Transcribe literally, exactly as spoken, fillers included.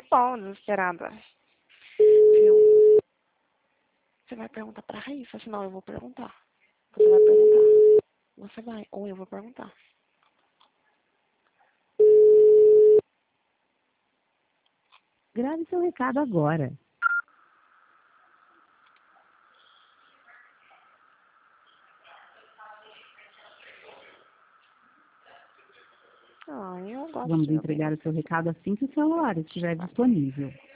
bom, desesperada. Viu? Você vai perguntar pra Raíssa, senão eu vou perguntar. Você vai perguntar. Você vai, ou eu vou perguntar. Grave seu recado agora. Ah, eu gosto Vamos de ouvir. entregar o seu recado assim que o celular estiver disponível.